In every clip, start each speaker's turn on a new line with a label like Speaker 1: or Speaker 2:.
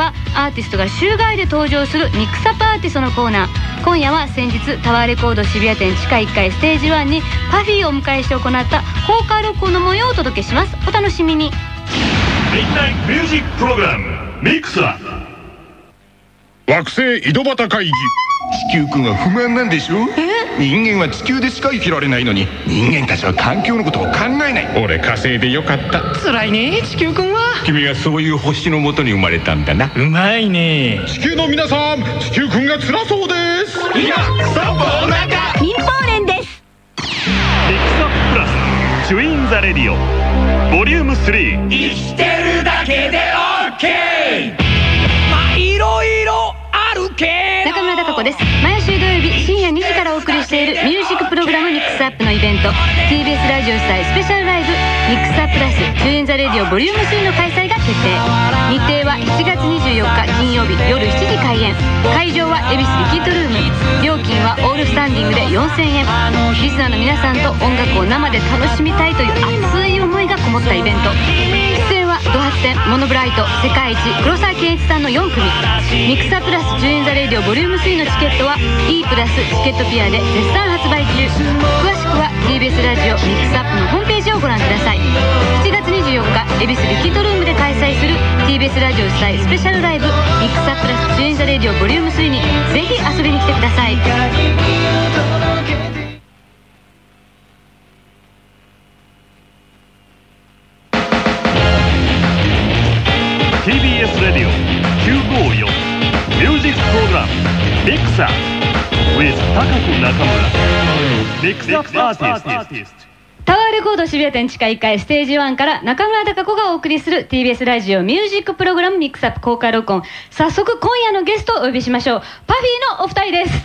Speaker 1: はアーティストが週替えで登場するミックスアップアーティストのコーナー。今夜は先日タワーレコード渋谷店地下1階ステージ1にパフィーをお迎えして行った公開録音の模様をお届けします。お楽しみに。
Speaker 2: ミッドナイトミュージックプログラムミックスアップ。
Speaker 3: 惑星井戸端会議。
Speaker 4: 地球君は不満なんでしょ。人間は地球でしか生きられないのに、人間たちは環境のことを考えない。
Speaker 3: 俺火星でよかった。
Speaker 5: 辛いね地球君は。
Speaker 4: 君はそういう星のもとに生まれたんだな。
Speaker 5: うまいね。
Speaker 3: 地球の皆さん、地球君が辛そうです。
Speaker 4: 今ストップお腹。
Speaker 1: 民放連です。
Speaker 2: ミックスアッププラスチュインザレディオボリューム3。
Speaker 5: 生きてるだけで OK。 まあいろいろあるけど。
Speaker 1: 中村貴子です。毎週土曜日深夜2時からお送りしているミュージックプログラムミックスアップのイベント TBS ラジオ主催スペシャルライブミックスアッププラスチュインザレディオボリューム3の開催が決定。日程は7月24日金曜日夜7時開演。会場は恵比寿リキッドルーム。料金はオールスタンディングで4000円。リスナーの皆さんと音楽を生で楽しみたいという熱い思いがこもったイベント。出演はドハツテン、モノブライト、世界一、黒沢健一さんの4組。ミックスアプラスチューインザレディオボリューム3のチケットは E プラスチケットピアで絶賛発売中。詳しくは TBS ラジオミックスアップのホームページをご覧ください。7月24日恵比寿リキッドルームで開催する TBS ラジオ主催スペシャルライブミックスアプラスチューインザレディオボリューム3にぜひ遊びに来てください。
Speaker 2: TBS レディオ954ミュージックプログラムミックスアップ with 高子中村ミックスアップアーティスト。
Speaker 1: タワーレコード渋谷店地下1階ステージ1から中村貴子がお送りする TBS ラジオミュージックプログラムミックスアップ公開録音。早速今夜のゲストをお呼びしましょう。パフィーのお二人です。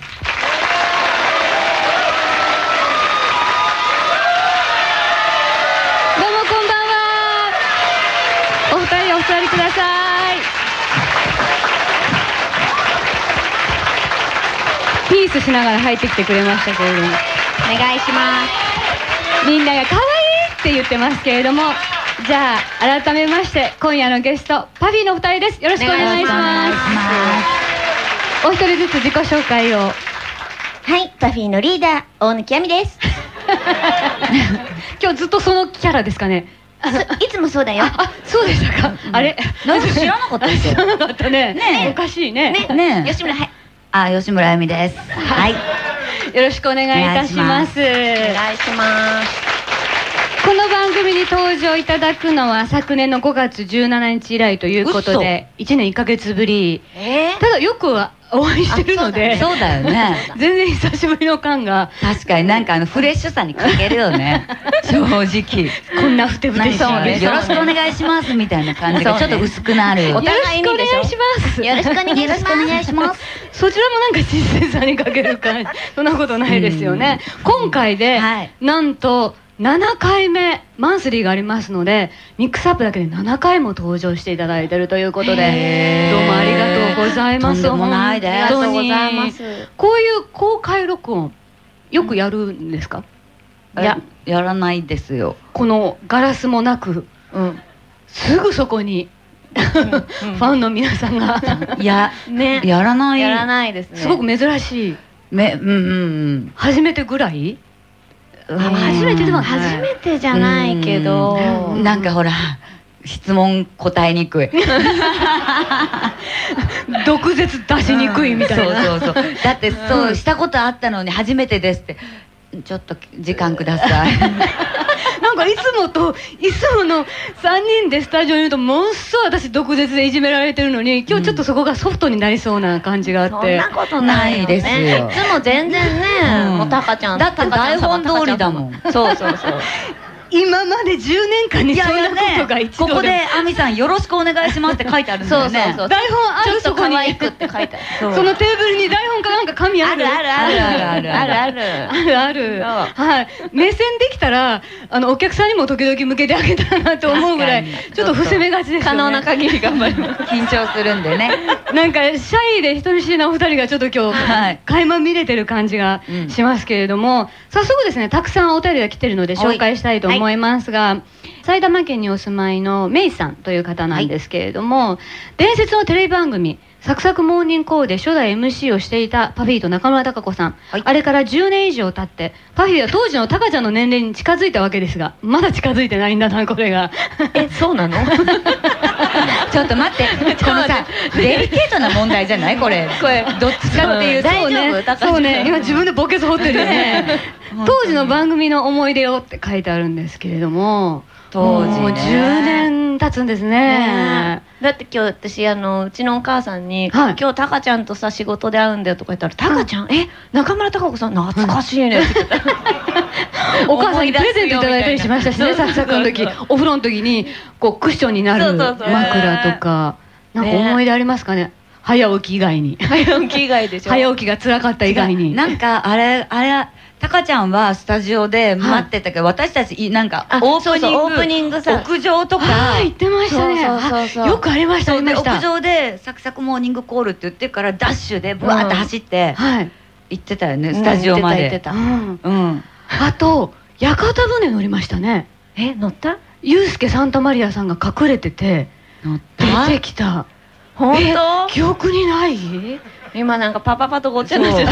Speaker 1: どうもこんばんは。お二人お座りください。ピースしながら入ってきてくれましたけれども、お願いします。みんなが可愛いって言ってますけれども、じゃあ改めまして今夜のゲストパフィーのお二人です。よろしくお願いします。お一人ずつ自己紹介を。
Speaker 6: はい、パフィーのリーダー大貫亜美です。
Speaker 1: 今日ずっとそのキャラですかね。
Speaker 6: いつもそうだよ。
Speaker 1: あ、そうでしたか。あれ、
Speaker 6: なんか知らなかったですよ。
Speaker 1: 知らなかったね。おかしいね。
Speaker 6: ね、吉村、はい。
Speaker 7: 吉村あゆみです。はい。
Speaker 1: よろしくお願いいたします。
Speaker 6: お願いします。
Speaker 1: この番組に登場いただくのは昨年の5月17日以来ということで1年1ヶ月ぶり。ただよくはお会いしてるので、
Speaker 7: そうだよね。
Speaker 1: 全然久しぶりの感が。
Speaker 7: 確かになんかフレッシュさに欠けるよね。正直。
Speaker 1: こんなふてぶてしい。
Speaker 7: よろしくお願いしますみたいな感じがちょっと薄くなる。
Speaker 1: お互いにでしょ。よろしくお願いします。
Speaker 6: よろしくお願いします。
Speaker 1: そちらもなんか実践さに欠ける感じ。そんなことないですよね。今回でなんと7回目マンスリーがありますので、ミックスアップだけで7回も登場していただいているということで、どうもありがとうございます。
Speaker 7: とんでもないです。
Speaker 6: ありがとうございます。
Speaker 1: こういう公開録音よくやるんですか？
Speaker 7: やらないですよ。
Speaker 1: このガラスもなく、すぐそこにファンの皆さんが
Speaker 7: やらない
Speaker 6: ですね。
Speaker 1: すごく珍しい。初めてぐらい？
Speaker 6: 初めてでも初めてじゃないけど、
Speaker 7: なんかほら質問答えにくい。
Speaker 1: 毒舌出しにくいみたいな。
Speaker 7: そうだってそうしたことあったのに初めてですって、ちょっと時間ください。
Speaker 1: なんかいつもの3人でスタジオにいるとものすごい私毒舌でいじめられてるのに、今日ちょっとそこがソフトになりそうな感じがあって。
Speaker 6: そんなことないですよ。いつも全然ね、もうタカちゃん
Speaker 7: だって台本通りだもん。
Speaker 6: そう
Speaker 1: 今まで10年間にそういうことが一度でも。
Speaker 7: ここで亜美さんよろしくお願いしますって書いてあるんだよね。
Speaker 6: そう
Speaker 1: 台本ある、そこに
Speaker 6: 可愛くって書いてある。
Speaker 1: そのテーブルに台本かなんか紙ある？
Speaker 6: ある。
Speaker 1: はい。目線できたらお客さんにも時々向けてあげたらなと思うぐらいちょっと伏せ目がちですよね。
Speaker 6: 可能な限り頑張ります。
Speaker 7: 緊張するんでね。
Speaker 1: なんかシャイで人見知りなお二人がちょっと今日垣間見れてる感じがしますけれども、早速ですね、たくさんお便りが来てるので紹介したいと思思いますが、埼玉県にお住まいのメイさんという方なんですけれども、伝説のテレビ番組サクサクモーニングコールで初代 MC をしていたパフィーと中村孝子さん、あれから10年以上経ってパフィーは当時のタカちゃんの年齢に近づいたわけですが、まだ近づいてないんだなこれが。
Speaker 6: そうなの？
Speaker 7: ちょっと待って、このさデリケートな問題じゃないこれどっちかっていうと。
Speaker 6: 大丈夫？
Speaker 1: そうね、今自分でボケ掘ってるよね。当時の番組の思い出をって書いてあるんですけれども、
Speaker 7: 当時ね
Speaker 1: もう10年経つんですね。
Speaker 6: だって今日私うちのお母さんに、
Speaker 1: はい
Speaker 6: 今日タカちゃんとさ仕事で会うんだよとか言ったら、タカちゃん、中村孝子さん懐かしいねって言ってた。
Speaker 1: お母さんにプレゼントいただいたりしましたしね、サクサクの時、お風呂の時にこうクッションになる
Speaker 6: そうそうそう
Speaker 1: 枕とか、なんか思い出ありますかね。早起き以外に。
Speaker 6: 早起き以外でしょ。
Speaker 1: 早起きが辛かった以外に。
Speaker 7: なんかあれタカちゃんはスタジオで待ってたけど、私たちなんかオープニングさ屋上とか
Speaker 1: 言ってましたね。
Speaker 6: そう
Speaker 1: よくありました。
Speaker 7: で屋上でサクサクモーニングコールって言ってからダッシュでブワーって走って行ってたよね、スタジオまで。
Speaker 6: 行ってた。
Speaker 1: あと屋形船乗りましたね。
Speaker 6: 乗った？
Speaker 1: ユースケ・サンタマリアさんが隠れてて出てきた。
Speaker 6: 本当？
Speaker 1: 記憶にない？
Speaker 6: 今なんかパパパとごっちゃになっちゃった。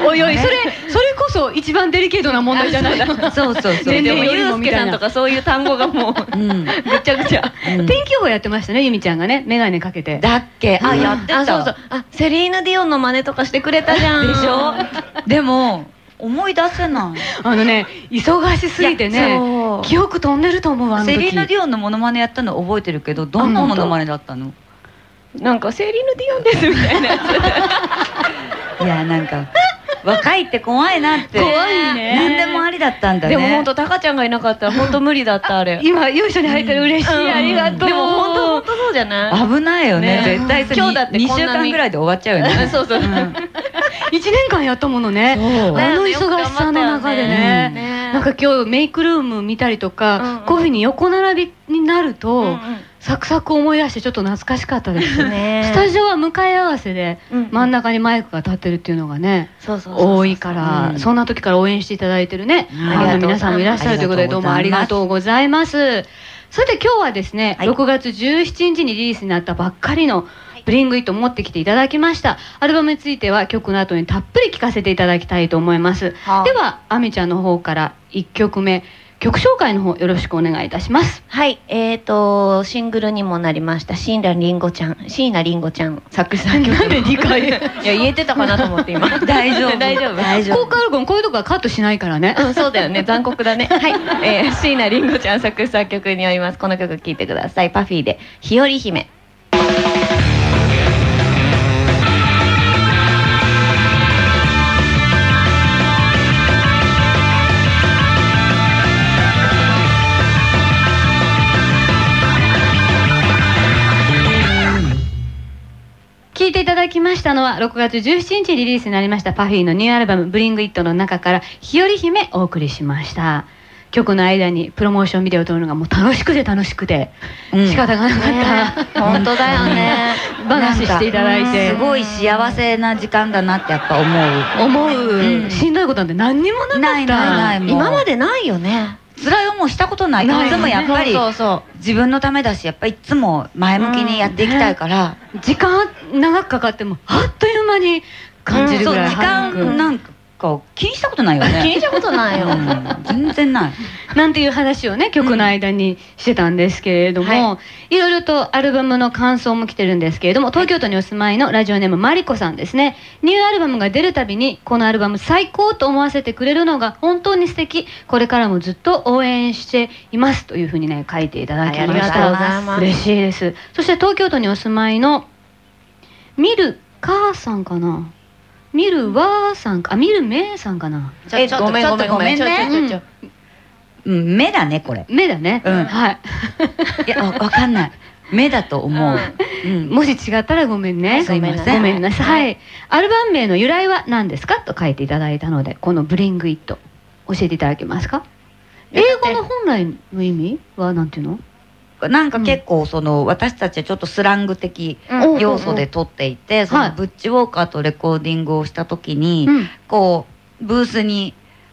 Speaker 1: おいおい、それこそ一番デリケートな問題じゃないの。
Speaker 7: そう
Speaker 1: 全然
Speaker 6: でもユースケさんとかそういう単語がもうぐちゃぐちゃ。
Speaker 1: 天気予報やってましたね、ゆみちゃんがね、メガネかけて。
Speaker 7: だっけ？やってた。
Speaker 6: そうセリーヌ・ディオンの真似とかしてくれたじゃん。
Speaker 7: でしょ？でも思い出せない。
Speaker 1: 忙しすぎてね、記憶飛んでると思う。
Speaker 7: セリーヌ・ディオンのモノマネやったの覚えてるけど、どんなモノマネだったの？
Speaker 6: なんかセリーヌ・ディオンですみたいなや
Speaker 7: つ。いやなんか若いって怖いなって。
Speaker 1: 怖いね。
Speaker 7: 何でもありだったんだね。
Speaker 6: でも本当タカちゃんがいなかったら本当無理だったあれ。
Speaker 1: 今優勝に入ったら嬉しい、ありがとう。
Speaker 6: でも本当そうじゃない？
Speaker 7: 危ないよね。絶対
Speaker 6: 今日だって
Speaker 7: 2週間ぐらいで終わっちゃうよね。
Speaker 6: そう
Speaker 1: 1年間やったものね。あの忙しさの中でね。なんか今日メイクルーム見たりとか、こういうふうに横並びになるとサクサク思い出してちょっと懐かしかったですね。スタジオは向かい合わせで真ん中にマイクが立ってるっていうのがね多いから、そんな時から応援していただいてるね皆さんもいらっしゃるということで、どうもありがとうございます。さて今日はですね、6月17日にリリースになったばっかりのブリングイット持ってきていただきました。アルバムについては曲の後にたっぷり聴かせていただきたいと思います。ではあみちゃんの方から1曲目、曲紹介の方よろしくお願いいたします。
Speaker 6: はい、シングルにもなりました椎名林檎ちゃん作詞作曲。
Speaker 1: なんで2回
Speaker 6: いや言えてたかなと思って今。
Speaker 7: 大丈夫
Speaker 6: 大丈夫。
Speaker 1: 効果アルバムこういうとこはカットしないからね。
Speaker 6: そうだよね、残酷だね。はい、椎名林檎ちゃん作詞作曲によります。この曲聴いてください。パフィーで日和姫。
Speaker 1: 聴いていただきましたのは6月17日リリースになりましたパフィーのニューアルバムブリングイットの中から日和姫お送りしました。曲の間にプロモーションビデオを撮るのがもう楽しくて仕方がなかった。
Speaker 6: 本当だよね。
Speaker 1: 話していただいて
Speaker 7: すごい幸せな時間だなってやっぱ思う。
Speaker 1: しんどいことなんて何にもなかった。
Speaker 7: ない
Speaker 6: 今までないよね。
Speaker 7: 辛い思いしたことない。いつもやっぱり自分のためだし、やっぱりいつも前向きにやっていきたいから、
Speaker 1: 時間長くかかってもあっという間に感じるぐらい
Speaker 7: 時間なんか気にしたことないよね。
Speaker 6: 気にしたことないよ。
Speaker 7: 全然ない。
Speaker 1: なんていう話をね曲の間にしてたんですけれども、いろいろとアルバムの感想も来てるんですけれども、東京都にお住まいのラジオネームマリコさんですね。ニューアルバムが出るたびにこのアルバム最高と思わせてくれるのが本当に素敵、これからもずっと応援していますというふうにね書いていただきました。
Speaker 6: ありがとうございます。
Speaker 1: 嬉しいです。そして東京都にお住まいのミルカーさんかな、ミルワーさんか、ミルメイさんかな。
Speaker 6: ごめんね。
Speaker 7: 目だねこれ。
Speaker 1: 目だね。はい。
Speaker 7: いやわかんない。目だと思う。
Speaker 1: もし違ったらごめんね。
Speaker 7: すいません。
Speaker 1: ごめんなさい。アルバム名の由来は何ですかと書いていただいたので、このブリングイット教えていただけますか。英語の本来の意味はなんていうの？
Speaker 7: なんか結構私たちはちょっとスラング的要素で撮っていて、そのブッチウォーカーとレコーディングをした時にこうブースに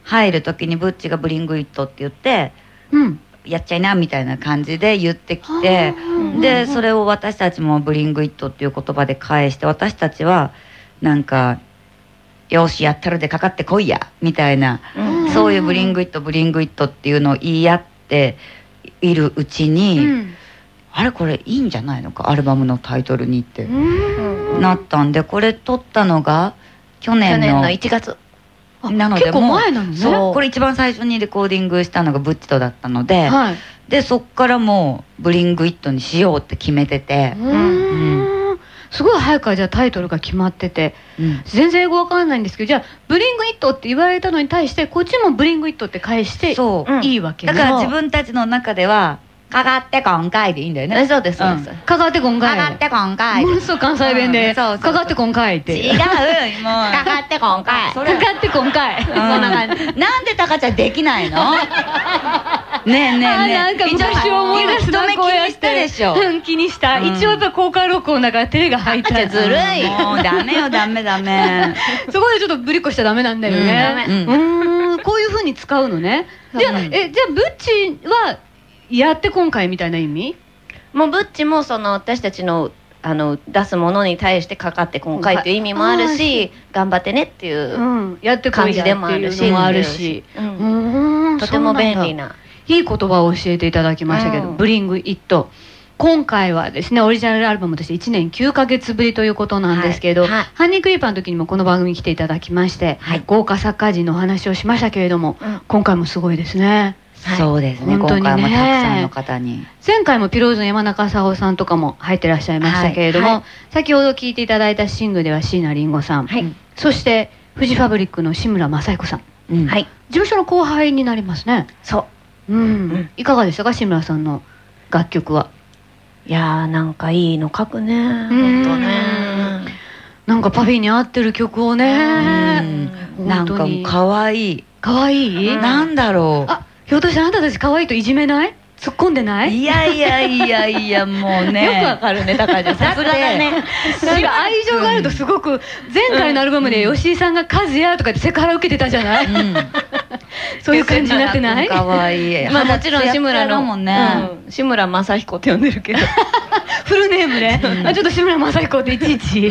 Speaker 7: 入る時にブッチがブリングイットって言って、やっちゃいなみたいな感じで言ってきて、でそれを私たちもブリングイットっていう言葉で返して、私たちはなんかよしやったるでかかってこいやみたいな、そういうブリングイットブリングイットっていうのを言い合っているうちに、あれこれいいんじゃないのかアルバムのタイトルにってなったんで、これ撮ったのが去年の
Speaker 6: 1月
Speaker 7: なので、
Speaker 1: 結構前なのね。
Speaker 7: そうこれ一番最初にレコーディングしたのがブッチとだったので、でそっからもうブリングイットにしようって決めてて、
Speaker 1: すごい早くからじゃあタイトルが決まってて、全然英語わかんないんですけど、じゃあブリングイットって言われたのに対してこっちもブリングイットって返していいわけね。
Speaker 7: だから自分たちの中ではかかって今回でいいんだよね。
Speaker 6: そうですそうです。
Speaker 1: かかって今回。
Speaker 7: かかって今回。
Speaker 1: ものすごい関西弁でかかって今回って。
Speaker 7: 違うもうかかって今回。
Speaker 1: かかって今回。
Speaker 7: なんでタカちゃんできないの？ねえねえねえ。
Speaker 1: なんか昔思い出すな、こうやって。
Speaker 7: したでしょ。
Speaker 1: 気にした。一応やっぱ公開録音だから照れが入ったら
Speaker 7: ずるい。もうダメよダメダメ。
Speaker 1: そこでちょっとぶりっこしちゃダメなんだよね。こういう風に使うのね。じゃあブッチはやって今回みたいな意味？
Speaker 6: もうブッチもその私たちの出すものに対してかかって今回っていう意味もあるし、頑張ってねっていう感じでもあるし、とても便利ない
Speaker 1: い言葉を教えていただきましたけど、ブリングイット。今回はですねオリジナルアルバムとして1年9ヶ月ぶりということなんですけど、ハンニークリーパーの時にもこの番組に来ていただきまして、豪華作家陣のお話をしましたけれども、今回もすごいですね。
Speaker 7: そうですね、今回もたくさんの方に。
Speaker 1: 前回もピローズの山中沙帆さんとかも入ってらっしゃいましたけれども、先ほど聴いていただいたシングルでは椎名林檎さん、そしてフジファブリックの志村正彦さん、事務所の後輩になりますね。いかがでしたか志村さんの楽曲は？
Speaker 6: いやーなんかいいの書くね、本当ね。
Speaker 1: なんかパフィーに合ってる曲をね、
Speaker 7: なんかかわいい。
Speaker 1: かわいい？
Speaker 7: なんだろう。
Speaker 1: ひょっとしてあなたたち可愛いといじめない？突っ込んでない？
Speaker 7: いやいやいやいやもうね。
Speaker 6: よくわかるね、高橋さすがだね。
Speaker 1: なんか愛情があるとすごく、前回のアルバムで吉井さんが和也とかってセクハラ受けてたじゃない？そういう感じになってない？
Speaker 7: かわいい。
Speaker 6: まあもちろん志村の志村正彦って呼んでるけど。
Speaker 1: フルネームで、ちょっと志村正彦っていちいち。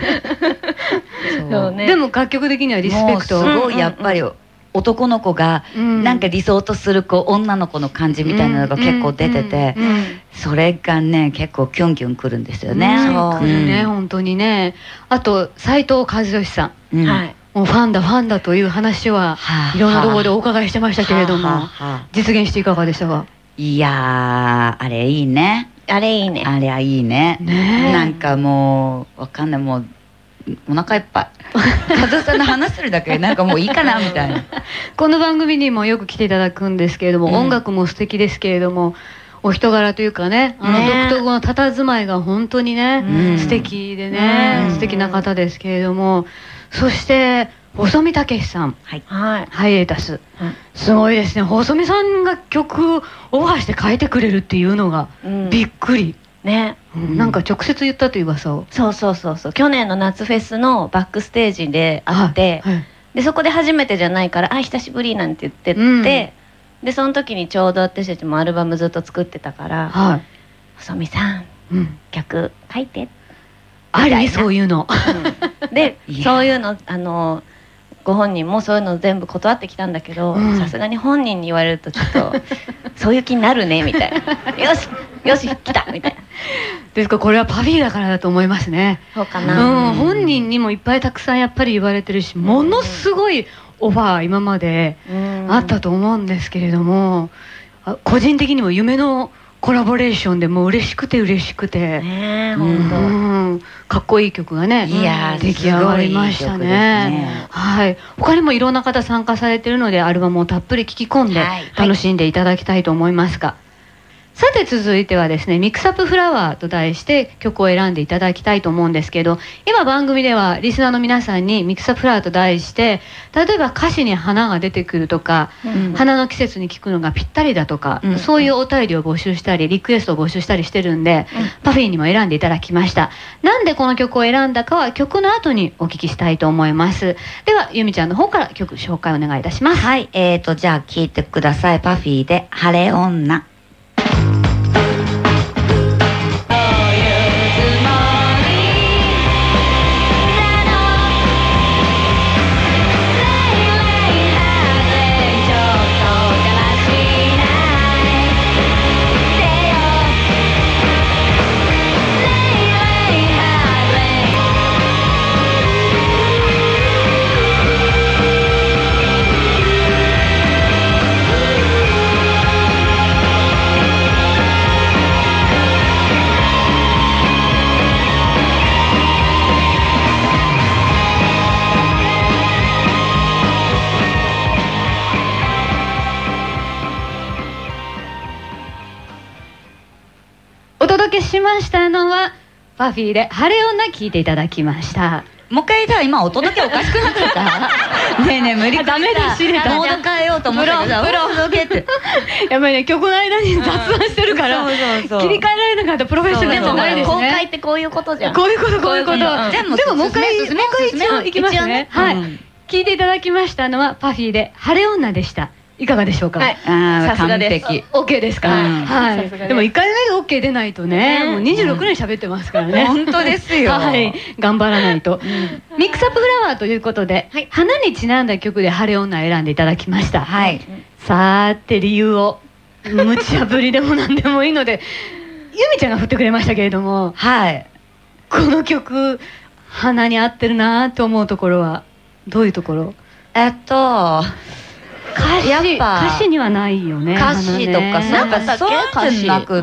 Speaker 1: でも楽曲的にはリスペクト。
Speaker 7: すごいやっぱり。男の子がなんか理想とする女の子の感じみたいなのが結構出てて、それがね結構キュンキュンくるんですよね。
Speaker 1: そうね、本当にね。あと斉藤和義さん、もうファンだという話はいろんなところでお伺いしてましたけれども、実現していかがでしたか？
Speaker 7: いやーあれいいね。
Speaker 6: あれいいね。
Speaker 7: あれはいいね。なんかもうわかんない、もうお腹いっぱい。和夫さんの話するだけでなんかもういいかなみたいな。
Speaker 1: この番組にもよく来ていただくんですけれども、音楽も素敵ですけれども、お人柄というかね、独特の佇まいが本当にね、素敵でね、素敵な方ですけれども、そして細見武さん、ハイエータス、すごいですね。細見さんが曲をオファーして書いてくれるっていうのがびっくり。
Speaker 6: ね、
Speaker 1: なんか直接言ったという噂を。
Speaker 6: そう去年の夏フェスのバックステージで会って、でそこで初めてじゃないから久しぶりなんて言ってて、でその時にちょうど私たちもアルバムずっと作ってたから「細見さん、曲書いて」
Speaker 1: ありそういうの。
Speaker 6: でそういうのご本人もそういうの全部断ってきたんだけど、さすがに本人に言われるとちょっとそういう気になるねみたいな。よし来たみたいな。
Speaker 1: ですからこれはパフィーだからだと思いますね。
Speaker 6: そうかな。
Speaker 1: 本人にもいっぱいたくさんやっぱり言われてるし、ものすごいオファー今まであったと思うんですけれども、個人的にも夢のコラボレーションでもう嬉しくて本当かっこいい曲がね出来上がりましたね。他にもいろんな方参加されてるので、アルバムをたっぷり聴き込んで楽しんでいただきたいと思いますが、 さて続いてはですね、ミックスアップフラワーと題して曲を選んでいただきたいと思うんですけど、今番組ではリスナーの皆さんにミックスアップフラワーと題して、例えば歌詞に花が出てくるとか、花の季節に聴くのがぴったりだとか、そういうお便りを募集したりリクエストを募集したりしてるんで、パフィーにも選んでいただきました。なんでこの曲を選んだかは曲の後にお聞きしたいと思います。ではゆみちゃんの方から曲紹介お願いいたします。
Speaker 7: はい、じゃあ聴いてください。パフィーで晴れ女。
Speaker 1: お届けしましたのはパフィーで晴れ女聞いていただきました。
Speaker 7: もう一回言ったら今お届けおかしくなかったねえねえ無理くり
Speaker 1: ダメだし
Speaker 7: モード変えようと思ったけどさ、お届けって
Speaker 1: やっぱりね、曲の間に雑談してるから
Speaker 7: そうそうそう
Speaker 1: 切り替えられなかったプロフェッショナルじゃないですね。
Speaker 6: 公開ってこういうことじゃん。
Speaker 1: こういうことこういうこと。でももう一回
Speaker 7: 進め
Speaker 1: 一応いきますね。はい。聞いていただきましたのはパフィーで晴れ女でした。いかがでしょうか。
Speaker 6: はい、
Speaker 7: さすがです。
Speaker 1: OK ですか。はい。でも1回目で OK 出ないとね、もう26年喋ってますからね。
Speaker 7: 本当ですよ。
Speaker 1: はい、頑張らないと。ミックスアップフラワーということで、花にちなんだ曲で晴れ女を選んでいただきました。
Speaker 7: はい。
Speaker 1: さて理由を無茶ぶりでも何でもいいのでゆみちゃんが振ってくれましたけれども、
Speaker 7: はい。
Speaker 1: この曲花に合ってるなと思うところはどういうところ？
Speaker 7: やっぱ
Speaker 1: 歌詞にはないよね。
Speaker 7: 歌詞とかなんかそうじゃなくって、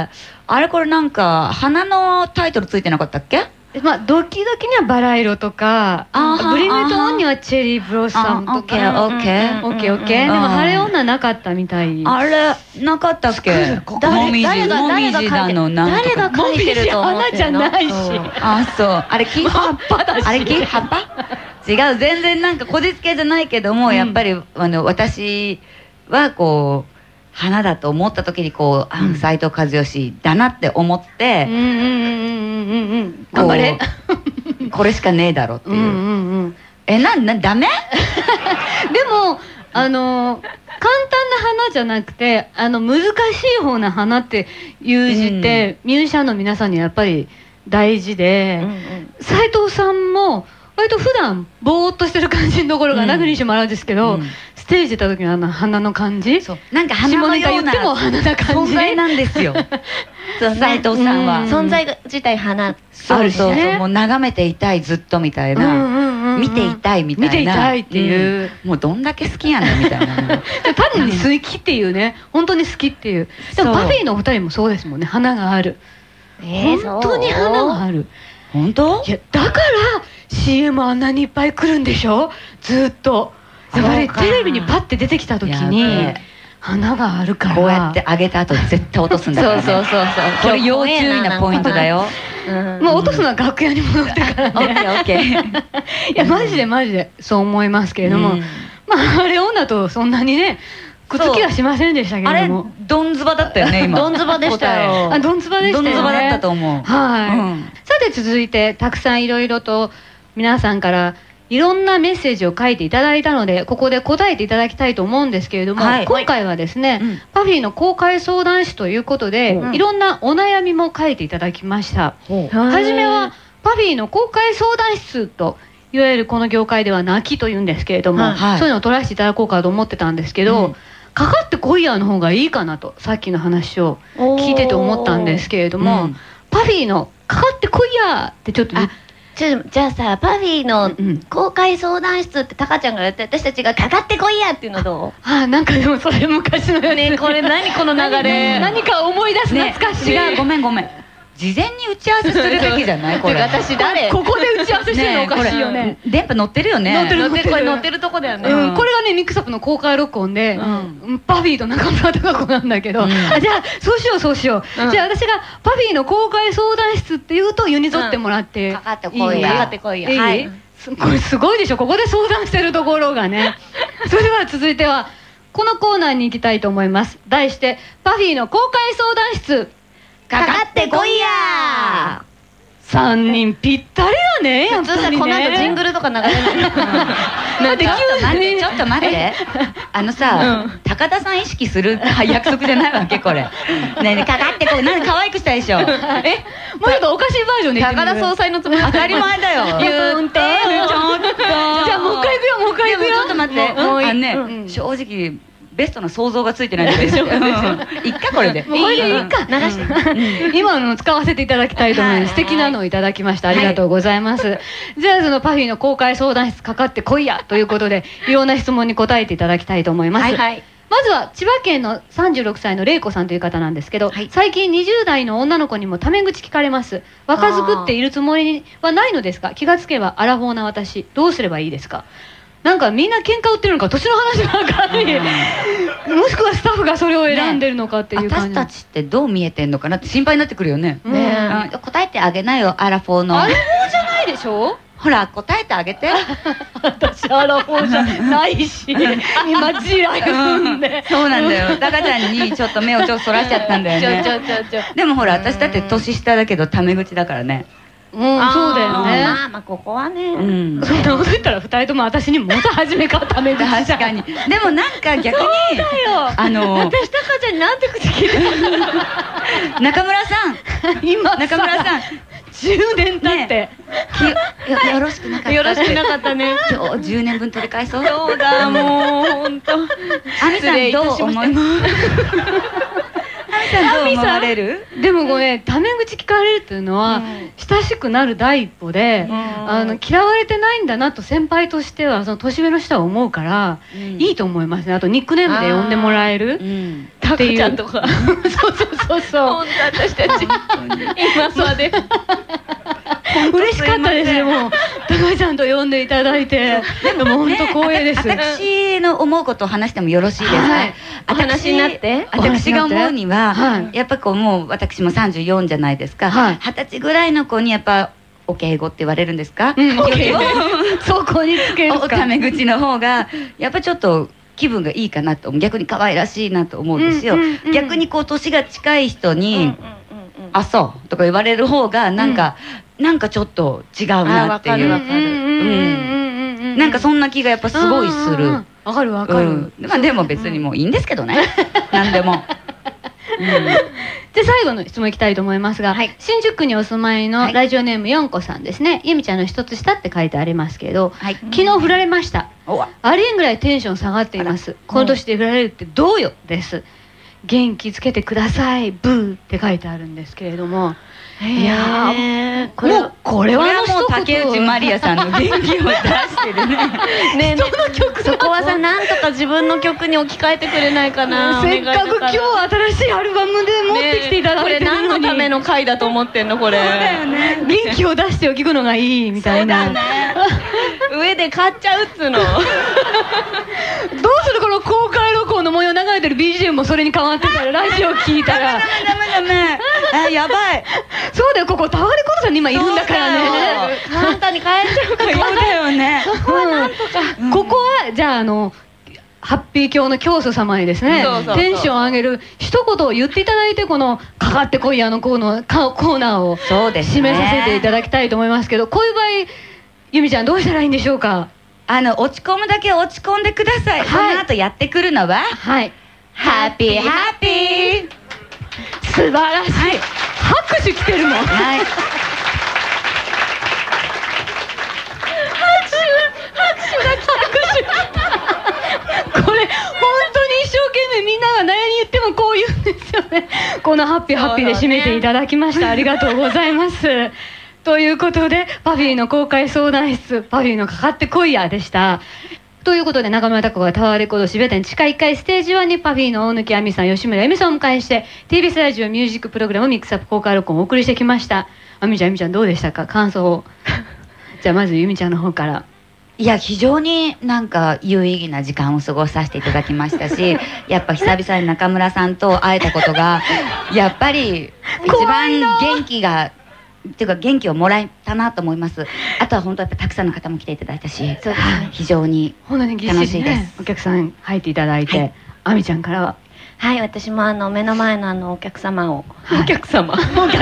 Speaker 7: あれこれなんか花のタイトルついてなかったっけ？
Speaker 1: まあドキドキにはバラ色とか、ブリングトーンにはチェリーブロッサムとか。
Speaker 7: オッケー。
Speaker 1: でも晴れ女なかったみたい。
Speaker 7: あれなかったっけ？もみじだのなんとか。
Speaker 6: 誰が書いてると思って
Speaker 1: 花じゃないし。
Speaker 7: あ、そう。あれ木葉っぱだし。あれ木葉っぱ？違う、全然なんかこじつけじゃないけども、やっぱり私はこう花だと思った時にこう斉藤和義だなって思って、
Speaker 1: 頑張れ
Speaker 7: これしかねえだろっていう。ダメ？
Speaker 1: でも簡単な花じゃなくて難しい方な花っていう字ってミュージシャンの皆さんにはやっぱり大事で、斉藤さんも割と普段ぼーっとしてる感じのところがなくにしもあるんですけど、ステージ出た時の花の感じ、
Speaker 7: なんか花のような存在なんですよ斉藤さんは。
Speaker 6: 存在自体花
Speaker 7: あるしね、もう眺めていたいずっとみたいな、見ていたいみたいな、
Speaker 1: 見ていたいっていう、
Speaker 7: もうどんだけ好きやねんみたいな
Speaker 1: 単に好きっていうね、本当に好きっていう。でもパフィーのお二人もそうですもんね、花がある。本当に花がある。
Speaker 7: 本当？
Speaker 1: いやだから CM あんなにいっぱい来るんでしょ、ずっと。やっぱりテレビにパッて出てきた時に花があるから、
Speaker 7: こうやって上げた後絶対落とすんだからね。そうこれ要注意なポイントだよ。
Speaker 1: まあ落とすのは楽屋に戻ってからね。
Speaker 7: オッケー。
Speaker 1: いやマジでそう思いますけれども、まあ晴れ女とそんなにねくっつきはしませんでしたけれども、
Speaker 7: あれドンズバだったよね今。
Speaker 6: ドンズバでしたよ。
Speaker 1: ドンズバでしたよね。
Speaker 7: ドンズバだったと思う。
Speaker 1: はい。さて続いてたくさんいろいろと皆さんからいろんなメッセージを書いていただいたので、ここで答えていただきたいと思うんですけれども、今回はですね、パフィーの公開相談室ということで、いろんなお悩みも書いていただきました。はじめはパフィーの公開相談室といわゆるこの業界では泣きというんですけれども、そういうのを取らせていただこうかと思ってたんですけど、かかってこいやの方がいいかなと、さっきの話を聞いてて思ったんですけれども、パフィーのかかってこいやってちょっと言って、
Speaker 6: じゃあさ、パフィーの公開相談室ってタカちゃんがやって、私たちがかかってこいやっていうのどう？
Speaker 1: なんかでもそれ昔のよね。
Speaker 6: これ何この流れ。
Speaker 1: 何か思い出す懐かしい。
Speaker 7: 違う、ごめん。 事前に打ち合わせするべきじゃないこれ。
Speaker 6: 私誰？
Speaker 1: ここで打ち合わせしてるのおかしいよね。
Speaker 7: 電波乗ってるよね。
Speaker 6: これ乗ってるとこだよね。
Speaker 1: これがねミックスアップの公開録音で、パフィーと中村孝子なんだけど、じゃあそうしよう。じゃあ私がパフィーの公開相談室って言うとユニゾってもらって、
Speaker 6: かかってこいや。かかってこいや。
Speaker 1: はい。これすごいでしょ。ここで相談してるところがね。それでは続いてはこのコーナーに行きたいと思います。題してパフィーの公開相談室。
Speaker 6: かかってこいや
Speaker 1: ー。3人ぴったりだね。やっぱりね。
Speaker 6: この後ジングルとか流れない。
Speaker 1: なんで
Speaker 7: ちょっと待って。さ、高田さん意識する約束じゃないわけこれ。ねえかかってこい。なんで可愛くしたでしょ。
Speaker 1: もうちょっとおかしいバージョンで言ってみる。
Speaker 6: 高田総裁のつもり。
Speaker 7: 当たり前だよ。
Speaker 1: 言ってよ。じゃあもう一回行くよ。
Speaker 7: でもちょっと待って。正直。ベストな想像がついてないんですよ。いっかこれで。
Speaker 1: これでいいか。流して。今の使わせていただきたいと思います。素敵なのをいただきました。ありがとうございます。じゃあそのパフィーの公開相談室かかってこいやということでいろんな質問に答えていただきたいと思います。まずは千葉県の36歳の玲子さんという方なんですけど、最近20代の女の子にもタメ口聞かれます。若作っているつもりはないのですか？気がつけばアラフォーな私、どうすればいいですか？なんかみんな喧嘩売ってるのか年の話ばかり、もしくはスタッフがそれを選んでるのかっていう感じ。
Speaker 7: 私たちってどう見えてんのかなって心配になってくるよね。答えてあげなよアラフォーの。
Speaker 1: アラフォーじゃないでしょ。
Speaker 7: ほら答えてあげて。
Speaker 1: 私アラフォーじゃないし今地雷踏んで。
Speaker 7: そうなんだよ。タカちゃんにちょっと目をそらしちゃったんだよね。でもほら私だって年下だけどタメ口だからね。
Speaker 1: そうだよね。
Speaker 6: まあここはね。
Speaker 1: そんなこと言ったら2人とも私にも初めからため口。
Speaker 7: 確かに。でもなんか逆に
Speaker 1: 私タカちゃんになんて口聞いてたの。
Speaker 7: 中村さん。中村さん。
Speaker 1: 10年経って。
Speaker 7: よろしくなかった。
Speaker 6: よろしくなかったね。
Speaker 7: 今日10年分取り返そう。
Speaker 6: そうだもう本当。
Speaker 7: アミさんどう思います？どう思われる？
Speaker 1: でもこれタメ口聞かれるっていうのは親しくなる第一歩で、嫌われてないんだなと先輩としてはその年上の人は思うからいいと思いますね。あとニックネームで呼んでもらえるっていう。
Speaker 6: ちゃんとか。
Speaker 1: そう。
Speaker 6: 私たち今まで
Speaker 1: 嬉しかったですよ。もう高ちゃんと呼んでいただいて、でも本当光栄です。
Speaker 7: 私の思うことを話してもよろしいですか？
Speaker 6: お話になって。
Speaker 7: 私が思うにはやっぱこうもう私も34じゃないですか。20歳ぐらいの子にやっぱお敬語って言われるんですか？
Speaker 1: そこにつけるか。
Speaker 7: おタメ口の方がやっぱちょっと気分がいいかなと、逆に可愛らしいなと思うんですよ。逆にこう年が近い人に「あそう」とか言われる方がなんかちょっと違うなっていう。なんかそんな気がやっぱすごいする。
Speaker 1: わかる。ま
Speaker 7: あでも別にもういいんですけどね。なんでも。
Speaker 1: で最後の質問いきたいと思いますが、新宿区にお住まいのラジオネーム4子さんですね。ゆみちゃんの一つ下って書いてありますけど、昨日振られました。ありえんぐらいテンション下がっています。この年で振られるってどうよです。元気つけてくださいブーって書いてあるんですけれども、いやこれは
Speaker 7: もう竹内まりやさんの元気を出してるね。
Speaker 6: 人の曲そこはさなんとか自分の曲に置き換えてくれないかな。
Speaker 1: せっかく今日新しいアルバムで持ってきていただいてるのに、
Speaker 6: これ何のための回だと思ってんのこれ。
Speaker 1: 元気を出して聞くのがいいみたいな。
Speaker 6: 上で買っちゃうっつうの。どう
Speaker 1: するこの公開録音の模様流れてる BGM もそれに変わってたらラジオ聞いたら。
Speaker 7: ダメ。やばい。
Speaker 1: そうだよ、ここタワーレコードさんに今いるんだからね。
Speaker 6: 簡単に変えちゃうから。
Speaker 7: そうだよね。
Speaker 6: そこはなんとか。
Speaker 1: ここはじゃあハッピー教の教祖様にですね、テンション上げる一言を言っていただいて、このかかってこいやのコーナーを締めさせていただきたいと思いますけど、こういう場合ゆみちゃんどうしたらいいんでしょうか？
Speaker 7: 落ち込むだけ落ち込んでください。その後やってくるのはハッピーハッピー。
Speaker 1: 素晴らしい。拍手来てるもん。拍手これ本当に一生懸命みんなが何言ってもこう言うんですよね。このハッピーハッピーで締めていただきました。ありがとうございます。ということでパフィーの公開相談室、パフィーのかかってこいやでした。 ということで中村孝子がタワーレコード渋谷店地下1階ステージ1にパフィーの大貫亜美さん、吉村恵美さんをお迎えして TBS ラジオミュージックプログラムミックスアップ公開録音をお送りしてきました。亜美ちゃんどうでしたか、感想をじゃあまず由美ちゃんの方から。
Speaker 7: いや非常になんか有意義な時間を過ごさせていただきましたしやっぱ久々に中村さんと会えたことがやっぱり一番元気がっていうか元気をもらえたなと思います。あとは本当やっぱたくさんの方も来ていただいたし、非常に楽しいです。
Speaker 1: お客さん入っていただいて、亜美ちゃんからは。
Speaker 6: はい、私も目の前のお客様を、
Speaker 1: お客様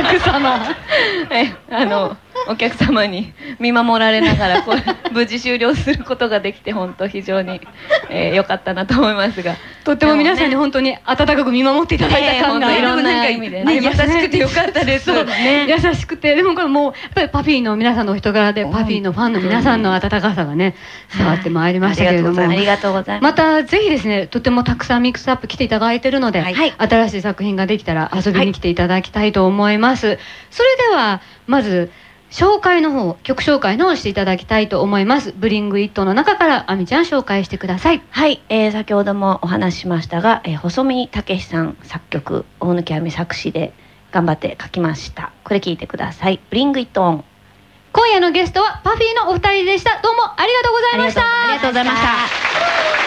Speaker 6: お客様に見守られながらこれ無事終了することができて本当非常に良かったなと思いますが、
Speaker 1: とっても皆さんに本当に温かく見守っていただいた感が
Speaker 6: いろんな意味でね、優しくてよかったです。
Speaker 1: そうね、優しくて、でもこれもうやっぱりパフィーの皆さんのお人柄でパフィーのファンの皆さんの温かさがね伝わってまいりましたけれども、
Speaker 6: ありがとうございます。
Speaker 1: またぜひですね、とてもたくさんミックスアップ来ていただいてるので、新しい作品ができたら遊びに来ていただきたいと思います。それではまず紹介の方、曲紹介の方をしていただきたいと思います。ブリングイットの中から亜美ちゃん紹介してください。
Speaker 6: はい、先ほどもお話ししましたが、細見武さん作曲、大貫亜美作詞で頑張って書きました。これ聞いてください。ブリングイットオン。
Speaker 1: 今夜のゲストはパフィーのお二人でした。どうもありがとうございました。
Speaker 6: ありがとうございました。